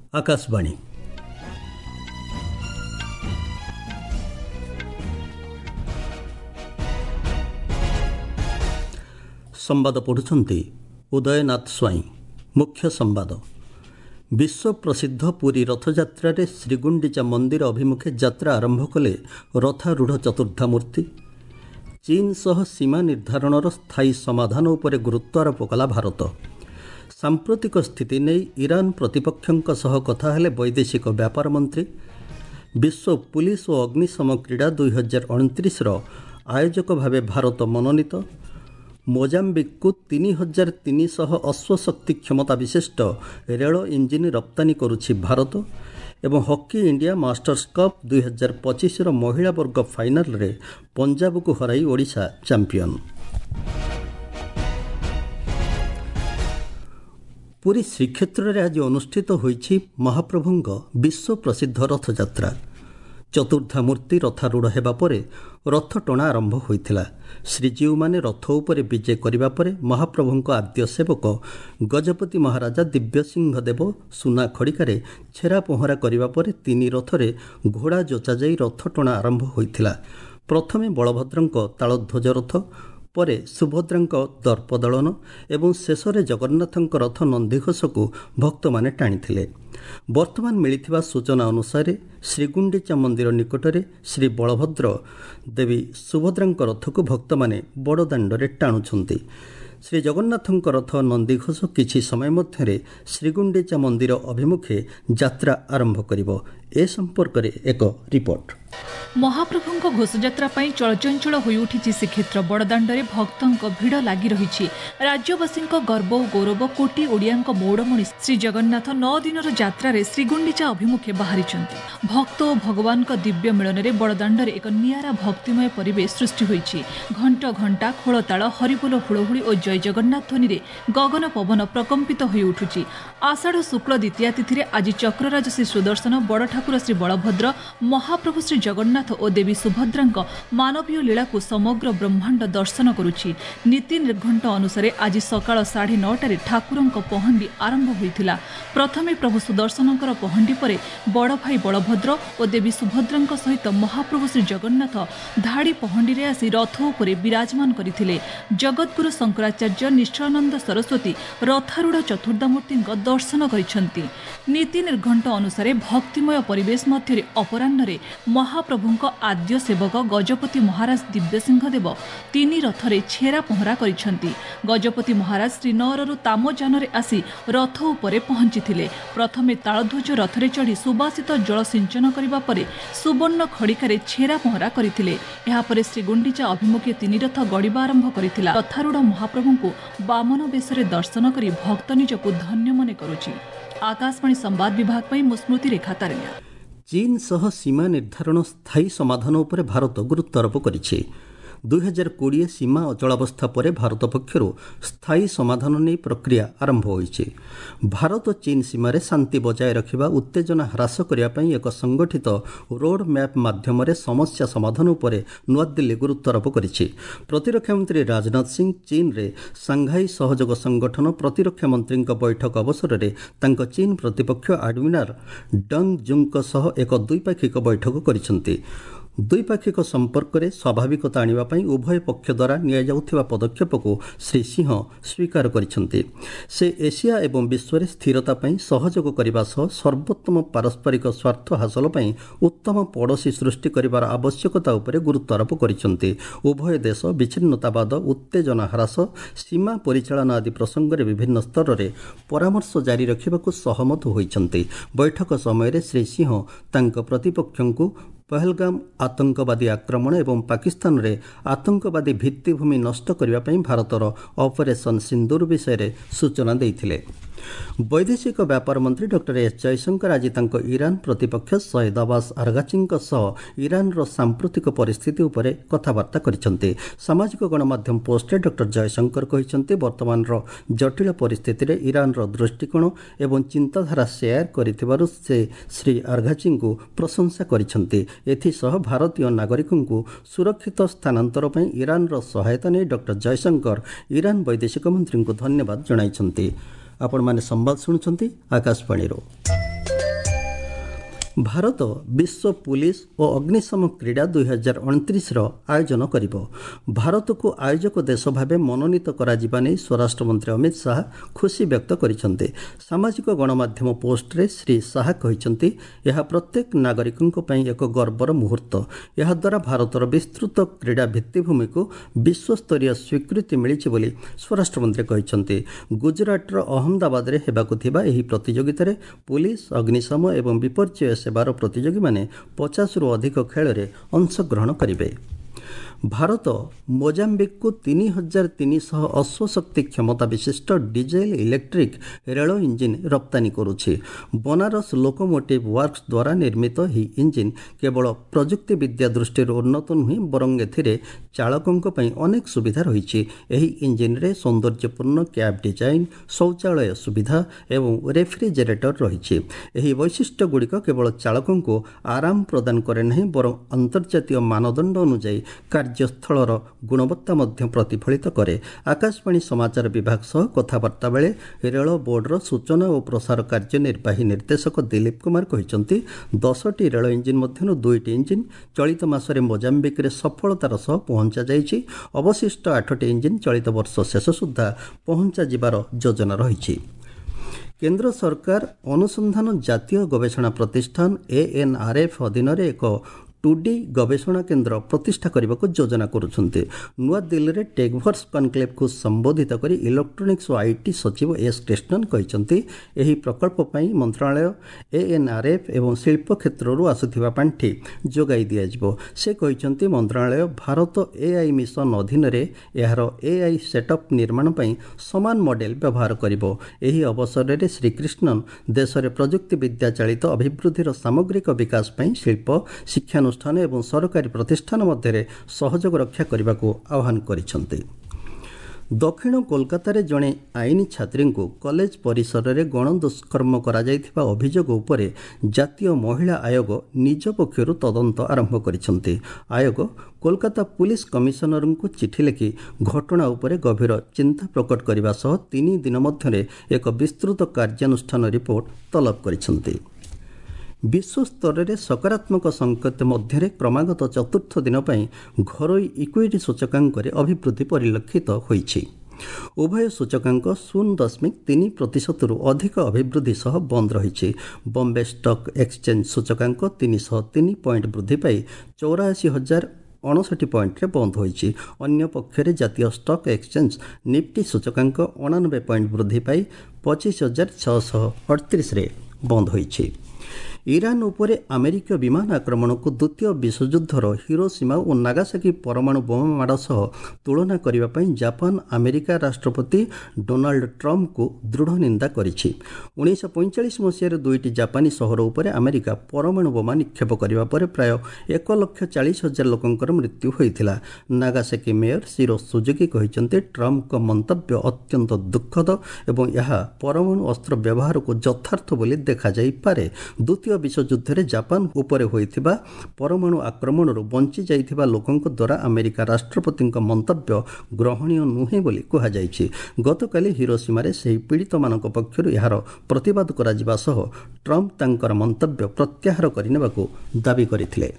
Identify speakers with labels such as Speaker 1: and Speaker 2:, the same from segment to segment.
Speaker 1: आकाशवाणी संवाद पढ़ुछंती उदयनाथ स्वाई। मुख्य संवाद। विश्व प्रसिद्ध पुरी रथयात्रा रे श्रीगुंडीचा मंदिर अभिमुखे यात्रा आरंभ कले रथारूढ़ चतुर्धामूर्ति। चीन सह सीमा निर्धारणर स्थायी समाधान उपरे गुरुत्वारोप कला भारत। सांप्रतिक स्थिति नहीं ईरान प्रतिपक्षों सह कथा हेले वैदेशिक व्यापार मंत्री। विश्व पुलिस और अग्निशम क्रीड़ा 2029 आयोजक भावे भारत मनोनीत। मोजाम्बिक को 3300 अश्वशक्ति क्षमता विशिष्ट रेल इंजिन रप्तानी करुछि भारत। एवं हॉकी इंडिया मास्टर्स कप 2025 महिला वर्ग फाइनाल रे पंजाब को हराई ओडिशा चैंपियन। पुरी श्रीक्षेत्र में आज अनुष्ठित होइछि महाप्रभुंग विश्व प्रसिद्ध रथयात्रा। चतुर्धामूर्ति रथारूढ़ हेबा परे रथ टणा आरंभ होइथिला। श्रीजीव माने रथ उपरे विजय करिबा परे महाप्रभुंक आद्य सेवक गजपति महाराजा दिव्यसिंह देव सुना खड़िकारे छेरा पहरा करिबा परे तीनी रथरे घोड़ा जोचा जाई रथ टणा आरंभ होइथिला। प्रथमे बलभद्रंक तालध्वज रथ, परे सुभद्रांक दर्पदलन एवं शेषरे जगन्नाथंक रथ नंदीघोष को भक्त माने टाणिथिले। वर्तमान मिलिथिबा सूचना अनुसार श्रीगुंडीचा मंदिर निकटरे श्री बलभद्र देवी सुभद्रांक रथ को भक्त माने बड़ दांडरे टाणुछंती। श्री जगन्नाथंक रथ नंदीघोष किछि समय मध्यरे श्रीगुंडीचा मंदिर अभिमुखे यात्रा आरंभ करिबो। ए संपर्क रे एक रिपोर्ट।
Speaker 2: महाप्रभुंक घोषयात्रा चलचंचल हो उठी श्रीक्षेत्र बड़दाण्डे भक्तों भिड़ लगी रही। राज्यवासी गर्व और गौरव कोटी ओडिया मौड़मणि श्री जगन्नाथ 9 दिन यात्रा श्रीगुंडीचा अभिमुखे बाहरी। भक्त और भगवान दिव्य मिलन में बड़दाण्डे एक नियारा भक्तिमय परिवेश सृष्टि होइछि। घंट घंटा खोलताल हरिबोल हुड़हुड़ी और जय जगन्नाथ ध्वनि गगन पवन प्रकंपित हो उठुछि। आषाढ़ शुक्ल द्वितीया तिथि आज चक्रराज श्री सुदर्शन बड़ ठाकुर श्री बलभद्र महाप्रभु श्री जगन्नाथ और देवी सुभद्रांक मानवीय लीला को समग्र ब्रह्मांड दर्शन करुछि। नीति निर्घंट अनुसार आज सकाळ 9:30 ठाकुरंक पहंडी आरंभ होइथिला। प्रथमे प्रभु सुदर्शनकर पहंडी परे बड़ भाई बलभद्र और देवी सुभद्रांक सहित महाप्रभु श्री जगन्नाथ धाड़ी पहंडी रे आसी रथ उपरे विराजमान करिथिले। जगतगुरु शंकराचार्य निश्चलानंद सरस्वती रथारूढ़ चतुर्धामूर्तिंक दर्शन करिसंती। नीति निर्घंट अनुसार भक्तिमय परिवेश मध्य अपराह्न महाप्रभुंक आद्य सेवक गजपति महाराज दिव्यसिंह देव तीनी रथरे छेरा पहरा करिसंती। गजपति महाराज श्रीनगरରୁ तामजान आसी रथ उपरे पहुंचीथिले। प्रथमे तालध्वज रथरे चढ़ी सुबासित जल सिंचन करबा परे सुवर्ण खड़िकारे छेरा पहरा करथिले। एहा परे श्रीगुंडीचा अभिमुखे तीनी रथ गड़िबा आरंभ करिथिला। रथारूढ़ महाप्रभुंकु वामन बेशरे दर्शन करी भक्त निजकु धन्य मने करुछि। आकाशवाणी संवाद विभाग पई मुस्मृति रेखा तारिया।
Speaker 1: चीन सह सीमा निर्धारण स्थायी समाधान उपरे भारत गुरुत्वारोप करिछि। 2020 सीमा अचलावस्था पर भारत पक्षर स्थायी समाधान नहीं प्रक्रिया आरंभ होइछि। भारत चीन सीमार शांति बजाय रखिबा उत्तेजना ह्रास करने एक संगठित रोड मैप माध्यम समस्या समाधान उपरे नुआदिल्ली गुरुत्वारोप करिछि। प्रतिरक्षा मंत्री राजनाथ सिंह चीन रे सांघाई सहयोग संगठन प्रतिरक्षा मंत्री बैठक अवसर में तांको चीन प्रतिपक्ष एडमिरल डंग जुंग सह एक द्विपाक्षिक बैठक करिसंती। द्विपाक्षिक संपर्क में स्वाभाविकता आने उभय पक्ष द्वारा नियाजाउथिबा पदक्षेप को श्री सिंह स्वीकार करिसंती। से एशिया एवं विश्व में स्थिरता सहयोग करने सह सर्वोत्तम पारस्परिक स्वार्थ हासिल पर उत्तम पड़ोशी सृष्टि करिवार आवश्यकता उपरे गुरुत्वारोप करिसंती। उभय देश विच्छिन्नतावाद, उत्तेजना ह्रास, सीमा परिचालन आदि प्रसंग में विभिन्न स्तर में परामर्श जारी रखा सहमत होइछंती। बैठक समय श्री सिंह तांको प्रतिपक्षों पहलगाम आतंकवादी आक्रमण एवं पाकिस्तान रे आतंकवादी भित्तिभूमि नष्ट करने भारतर ऑपरेशन सिंदूर विषय सूचना देइथिले। वैदेशिक व्यापार मंत्री डॉक्टर एस जयशंकर आज तांको ईरान प्रतिपक्ष सईद अब्बास आरगाचींक सह ईरान रो सांप्रतिक परिस्थिति उपरे कथबार्ता करिसंते। सामाजिक गणमाध्यम पोस्ट डॉक्टर जयशंकर कहिसंते वर्तमान रो जटिल परिस्थिति रे ईरान रो दृष्टिकोण एवं चिंताधारा शेयर करिथिबारु से श्री आरगाची को प्रशंसा करिसंते। एथिसह भारतीय नागरिकों सुरक्षित स्थानांतर पर ईरान रो सहायता नहीं डॉक्टर जयशंकर ईरान वैदेशिक मंत्री को धन्यवाद जणाइछंती। आपण माने संवाद शुणुछंती आकाशवाणी रो। ଭାରତ ବିଶ୍ୱ ପୁଲିସ ଓ ଅଗ୍ନିଶମ କ୍ରୀଡ଼ା 2029ର ଆୟୋଜନ କରିବ। ଭାରତକୁ ଆୟୋଜକ ଦେଶ ଭାବେ ମନୋନୀତ କରାଯିବା ନେଇ ସ୍ୱରାଷ୍ଟ୍ରମନ୍ତ୍ରୀ ଅମିତ ଶାହା ଖୁସି ବ୍ୟକ୍ତ କରିଛନ୍ତି। ସାମାଜିକ ଗଣମାଧ୍ୟମ ପୋଷ୍ଟରେ ଶ୍ରୀ ଶାହା କହିଛନ୍ତି, ଏହା ପ୍ରତ୍ୟେକ ନାଗରିକଙ୍କ ପାଇଁ ଏକ ଗର୍ବର ମୁହୂର୍ତ୍ତ। ଏହାଦ୍ୱାରା ଭାରତର ବିସ୍ତୃତ କ୍ରୀଡ଼ା ଭିତ୍ତିଭୂମିକୁ ବିଶ୍ୱସ୍ତରୀୟ ସ୍ୱୀକୃତି ମିଳିଛି ବୋଲି ସ୍ୱରାଷ୍ଟ୍ରମନ୍ତ୍ରୀ କହିଛନ୍ତି। ଗୁଜରାଟର ଅହମ୍ମଦାବାଦରେ ହେବାକୁ ଥିବା ଏହି ପ୍ରତିଯୋଗିତାରେ ପୁଲିସ, ଅଗ୍ନିଶମ ଏବଂ ବିପର୍ଯ୍ୟୟ ସେବାର ପ୍ରତିଯୋଗୀମାନେ 50ରୁ ଅଧିକ ଖେଳରେ ଅଂଶଗ୍ରହଣ କରିବେ। ଭାରତ ମୋଜାମ୍ବିକକୁ 3300 ଅଶ୍ୱଶକ୍ତି କ୍ଷମତା ବିଶିଷ୍ଟ ଡିଜେଲ ଇଲେକ୍ଟ୍ରିକ୍ ରେଳ ଇଞ୍ଜିନ୍ ରପ୍ତାନି କରୁଛି। ବନାରସ ଲୋକୋମୋଟିଭ୍ ୱାର୍କସ୍ ଦ୍ୱାରା ନିର୍ମିତ ଏହି ଇଞ୍ଜିନ୍ କେବଳ ପ୍ରଯୁକ୍ତିବିଦ୍ୟା ଦୃଷ୍ଟିରୁ ଉନ୍ନତ ନୁହେଁ, ବରଂ ଏଥିରେ ଚାଳକଙ୍କ ପାଇଁ ଅନେକ ସୁବିଧା ରହିଛି। ଏହି ଇଞ୍ଜିନ୍ରେ ସୌନ୍ଦର୍ଯ୍ୟପୂର୍ଣ୍ଣ କ୍ୟାବ୍ ଡିଜାଇନ୍, ଶୌଚାଳୟ ସୁବିଧା ଏବଂ ରେଫ୍ରିଜେରେଟର ରହିଛି। ଏହି ବୈଶିଷ୍ଟ୍ୟଗୁଡ଼ିକ କେବଳ ଚାଳକଙ୍କୁ ଆରାମ ପ୍ରଦାନ କରେ ନାହିଁ, ବରଂ ଅନ୍ତର୍ଜାତୀୟ ମାନଦଣ୍ଡ ଅନୁଯାୟୀ କାର୍ଯ୍ୟସ୍ଥଳର ଗୁଣବତ୍ତା ମଧ୍ୟ ପ୍ରତିଫଳିତ କରେ। ଆକାଶବାଣୀ ସମାଚାର ବିଭାଗ ସହ କଥାବାର୍ତ୍ତା ବେଳେ ରେଳ ବୋର୍ଡର ସୂଚନା ଓ ପ୍ରସାର କାର୍ଯ୍ୟନିର୍ବାହୀ ନିର୍ଦ୍ଦେଶକ ଦିଲ୍ଲୀପ କୁମାର କହିଛନ୍ତି, 10ଟି ରେଳ ଇଞ୍ଜିନ୍ ମଧ୍ୟରୁ 2ଟି ଇଞ୍ଜିନ୍ ଚଳିତ ମାସରେ ମୋଜାମ୍ବିକରେ ସଫଳତାର ସହ ପହଞ୍ଚାଯାଇଛି। ଅବଶିଷ୍ଟ 8ଟି ଇଞ୍ଜିନ୍ ଚଳିତ ବର୍ଷ ଶେଷ ସୁଦ୍ଧା ପହଞ୍ଚାଯିବାର ଯୋଜନା ରହିଛି। କେନ୍ଦ୍ର ସରକାର ଅନୁସନ୍ଧାନ ଜାତୀୟ ଗବେଷଣା ପ୍ରତିଷ୍ଠାନ ANRF ଅଧୀନରେ ଏକ 2D ଗବେଷଣା କେନ୍ଦ୍ର ପ୍ରତିଷ୍ଠା କରିବାକୁ ଯୋଜନା କରୁଛନ୍ତି। ନୂଆଦିଲ୍ଲୀରେ ଟେକ୍ଭର୍ସ କନକ୍ଲେଭ୍କୁ ସମ୍ବୋଧିତ କରି ଇଲେକ୍ଟ୍ରୋନିକ୍ସ ଓ ଆଇଟି ସଚିବ ଏସ୍ କ୍ରିଷ୍ଣନ୍ କହିଛନ୍ତି, ଏହି ପ୍ରକଳ୍ପ ପାଇଁ ମନ୍ତ୍ରଣାଳୟ, ANRF ଏବଂ ଶିଳ୍ପ କ୍ଷେତ୍ରରୁ ଆସୁଥିବା ପାଣ୍ଠି ଯୋଗାଇ ଦିଆଯିବ। ସେ କହିଛନ୍ତି, ମନ୍ତ୍ରଣାଳୟ ଭାରତ AI ମିଶନ ଅଧୀନରେ ଏହାର AI ସେଟଅପ୍ ନିର୍ମାଣ ପାଇଁ ସମାନ ମଡେଲ ବ୍ୟବହାର କରିବ। ଏହି ଅବସରରେ ଶ୍ରୀ କ୍ରିଷ୍ଣନ୍ ଦେଶରେ ପ୍ରଯୁକ୍ତିବିଦ୍ୟା ଚାଳିତ ଅଭିବୃଦ୍ଧିର ସାମଗ୍ରିକ ବିକାଶ ପାଇଁ ଶିଳ୍ପ, ଶିକ୍ଷାନୁଷ୍ଠାନ ଏବଂ ସରକାରୀ ପ୍ରତିଷ୍ଠାନ ମଧ୍ୟରେ ସହଯୋଗ ରକ୍ଷା କରିବାକୁ ଆହ୍ୱାନ କରିଛନ୍ତି। ଦକ୍ଷିଣ କୋଲକାତାରେ ଜଣେ ଆଇନ ଛାତ୍ରୀଙ୍କୁ କଲେଜ ପରିସରରେ ଗଣଦୁଷ୍କର୍ମ କରାଯାଇଥିବା ଅଭିଯୋଗ ଉପରେ ଜାତୀୟ ମହିଳା ଆୟୋଗ ନିଜ ପକ୍ଷରୁ ତଦନ୍ତ ଆରମ୍ଭ କରିଛନ୍ତି। ଆୟୋଗ କୋଲକାତା ପୁଲିସ କମିଶନରଙ୍କୁ ଚିଠି ଲେଖି ଘଟଣା ଉପରେ ଗଭୀର ଚିନ୍ତା ପ୍ରକଟ କରିବା ସହ 3 ଦିନ ମଧ୍ୟରେ ଏକ ବିସ୍ତୃତ କାର୍ଯ୍ୟାନୁଷ୍ଠାନ ରିପୋର୍ଟ ତଲବ କରିଛନ୍ତି। ବିଶ୍ୱସ୍ତରରେ ସକାରାତ୍ମକ ସଂକେତ ମଧ୍ୟରେ କ୍ରମାଗତ ଚତୁର୍ଥ ଦିନ ପାଇଁ ଘରୋଇ ଇକ୍ୱିଟି ସୂଚକାଙ୍କରେ ଅଭିବୃଦ୍ଧି ପରିଲକ୍ଷିତ ହୋଇଛି। ଉଭୟ ସୂଚକାଙ୍କ 0.3%ରୁ ଅଧିକ ଅଭିବୃଦ୍ଧି ସହ ବନ୍ଦ ରହିଛି। ବମ୍ବେ ଷ୍ଟକ୍ ଏକ୍ସଚେଞ୍ଜ ସୂଚକାଙ୍କ 303 ପଏଣ୍ଟ ବୃଦ୍ଧି ପାଇ 84,059 ପଏଣ୍ଟରେ ବନ୍ଦ ହୋଇଛି। ଅନ୍ୟ ପକ୍ଷରେ ଜାତୀୟ ଷ୍ଟକ୍ ଏକ୍ସଚେଞ୍ଜ ନିଫ୍ଟି ସୂଚକାଙ୍କ 89 ପଏଣ୍ଟ ବୃଦ୍ଧି ପାଇ 25,638ରେ ବନ୍ଦ ହୋଇଛି। ଇରାନ ଉପରେ ଆମେରିକୀୟ ବିମାନ ଆକ୍ରମଣକୁ ଦ୍ୱିତୀୟ ବିଶ୍ୱଯୁଦ୍ଧର ହିରୋସୀମା ଓ ନାଗାସାକି ପରମାଣୁ ବୋମା ମାଡ଼ ସହ ତୁଳନା କରିବା ପାଇଁ ଜାପାନ ଆମେରିକା ରାଷ୍ଟ୍ରପତି ଡୋନାଲ୍ଡ ଟ୍ରମ୍ପଙ୍କୁ ଦୃଢ଼ ନିନ୍ଦା କରିଛି। 1945 ମସିହାରେ 2ଟି ଜାପାନୀ ସହର ଉପରେ ଆମେରିକା ପରମାଣୁ ବୋମା ନିକ୍ଷେପ କରିବା ପରେ ପ୍ରାୟ 1,40,000 ଲୋକଙ୍କର ମୃତ୍ୟୁ ହୋଇଥିଲା। ନାଗାସାକି ମେୟର ଶିରୋ ସୁଜୁକି କହିଛନ୍ତି, ଟ୍ରମ୍ପଙ୍କ ମନ୍ତବ୍ୟ ଅତ୍ୟନ୍ତ ଦୁଃଖଦ ଏବଂ ଏହା ପରମାଣୁ ଅସ୍ତ୍ର ବ୍ୟବହାରକୁ ଯଥାର୍ଥ ବୋଲି ଦେଖାଯାଇପାରେ। ଦ୍ୱିତୀୟ ବିଶ୍ୱଯୁଦ୍ଧରେ ଜାପାନ ଉପରେ ହୋଇଥିବା ପରମାଣୁ ଆକ୍ରମଣରୁ ବଞ୍ଚି ଯାଇଥିବା ଲୋକଙ୍କ ଦ୍ୱାରା ଆମେରିକା ରାଷ୍ଟ୍ରପତିଙ୍କ ମନ୍ତବ୍ୟ ଗ୍ରହଣୀୟ ନୁହେଁ ବୋଲି କୁହାଯାଇଛି। ଗତକାଲି ହିରୋସୀମାରେ ସେହି ପୀଡ଼ିତମାନଙ୍କ ପକ୍ଷରୁ ଏହାର ପ୍ରତିବାଦ କରାଯିବା ସହ ଟ୍ରମ୍ପ ତାଙ୍କର ମନ୍ତବ୍ୟ ପ୍ରତ୍ୟାହାର କରିନେବାକୁ ଦାବି କରିଥିଲେ।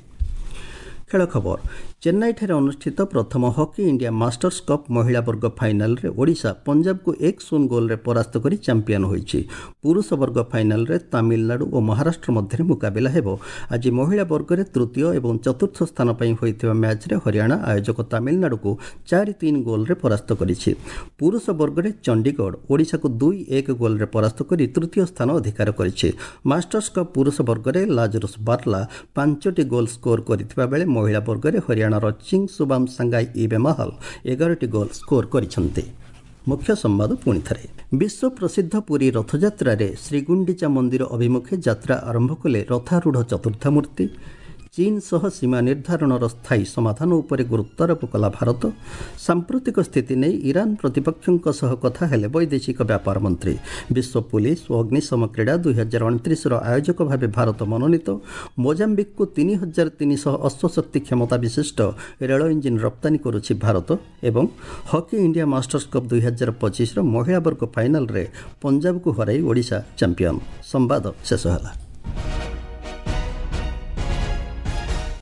Speaker 1: ଖେଳ ଖବର। ଚେନ୍ନାଇଠାରେ ଅନୁଷ୍ଠିତ ପ୍ରଥମ ହକି ଇଣ୍ଡିଆ ମାଷ୍ଟର୍ସ କପ୍ ମହିଳା ବର୍ଗ ଫାଇନାଲରେ ଓଡ଼ିଶା ପଞ୍ଜାବକୁ 1-0 ଗୋଲରେ ପରାସ୍ତ କରି ଚାମ୍ପିୟନ ହୋଇଛି। ପୁରୁଷ ବର୍ଗ ଫାଇନାଲରେ ତାମିଲନାଡୁ ଓ ମହାରାଷ୍ଟ୍ର ମଧ୍ୟରେ ମୁକାବିଲା ହେବ। ଆଜି ମହିଳା ବର୍ଗରେ ତୃତୀୟ ଏବଂ ଚତୁର୍ଥ ସ୍ଥାନ ପାଇଁ ହୋଇଥିବା ମ୍ୟାଚ୍ରେ ହରିୟାଣା ଆୟୋଜକ ତାମିଲନାଡୁକୁ 4-3 ଗୋଲରେ ପରାସ୍ତ କରିଛି। ପୁରୁଷ ବର୍ଗରେ ଚଣ୍ଡିଗଡ଼ ଓଡ଼ିଶାକୁ 2-1 ଗୋଲରେ ପରାସ୍ତ କରି ତୃତୀୟ ସ୍ଥାନ ଅଧିକାର କରିଛି। ମାଷ୍ଟର୍ସ କପ୍ ପୁରୁଷ ବର୍ଗରେ ଲାଜରୁସ୍ ବାର୍ଲା 5ଟି ଗୋଲ୍ ସ୍କୋର କରିଥିବା ବେଳେ ମହିଳା ବର୍ଗରେ ହରିୟାଣାର ଚିଙ୍ଗ ସୁବାମ ସାଙ୍ଗାଇ ଇବେମାହଲ 11ଟି ଗୋଲ୍ ସ୍କୋର କରିଛନ୍ତି। ମୁଖ୍ୟ ସମ୍ବାଦ ପୁଣିଥରେ। ବିଶ୍ୱ ପ୍ରସିଦ୍ଧ ପୁରୀ ରଥଯାତ୍ରାରେ ଶ୍ରୀଗୁଣ୍ଡିଚା ମନ୍ଦିର ଅଭିମୁଖେ ଯାତ୍ରା ଆରମ୍ଭ କଲେ ରଥାରୂଢ଼ ଚତୁର୍ଦ୍ଧାମୂର୍ତ୍ତି। ଚୀନ ସହ ସୀମା ନିର୍ଦ୍ଧାରଣର ସ୍ଥାୟୀ ସମାଧାନ ଉପରେ ଗୁରୁତ୍ୱାରୋପ କଲା ଭାରତ। ସାମ୍ପ୍ରତିକ ସ୍ଥିତି ନେଇ ଇରାନ ପ୍ରତିପକ୍ଷଙ୍କ ସହ କଥା ହେଲେ ବୈଦେଶିକ ବ୍ୟାପାର ମନ୍ତ୍ରୀ। ବିଶ୍ୱ ପୁଲିସ ଓ ଅଗ୍ନିଶମ କ୍ରୀଡ଼ା 2029ର ଆୟୋଜକ ଭାବେ ଭାରତ ମନୋନୀତ। ମୋଜାମ୍ବିକକୁ 3,300 ଅଶ୍ୱଶକ୍ତି କ୍ଷମତା ବିଶିଷ୍ଟ ରେଳ ଇଞ୍ଜିନ୍ ରପ୍ତାନି କରୁଛି ଭାରତ। ଏବଂ ହକି ଇଣ୍ଡିଆ ମାଷ୍ଟର୍ସ କପ୍ 2025ର ମହିଳା ବର୍ଗ ଫାଇନାଲରେ ପଞ୍ଜାବକୁ ହରାଇ ଓଡ଼ିଶା ଚାମ୍ପିୟନ। ସମ୍ବାଦ ଶେଷ ହେଲା।